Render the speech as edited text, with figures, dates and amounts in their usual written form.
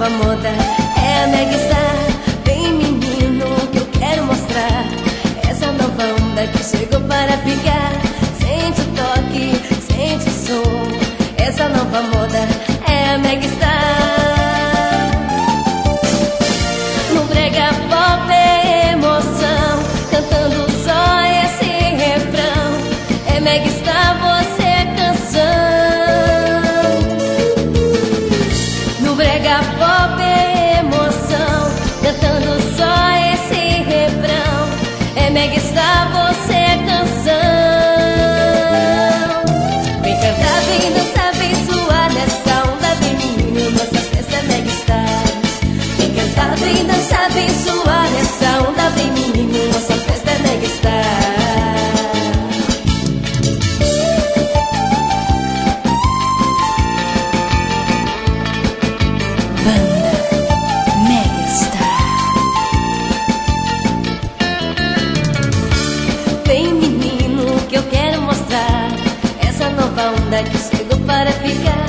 nova moda é a Mega Star. Vem menino que eu quero mostrar essa nova onda que chegou para ficar. Sente o toque, sente o som, essa nova moda é a Mega Star. No brega pop é emoção, cantando só esse refrão. É Mega Star, você é canção. No brega pop é emoção, cantando só esse refrão. É Mega Star, você é canção. Vem cantar, vem dançar, vem suar nessa onda, vem menino, nossa festa é Mega Star. Vem cantar, vem dançar, vem suar nessa onda, vem menino, nossa festa é Mega Star. Vem menino que eu quero mostrar essa nova onda que chegou para ficar.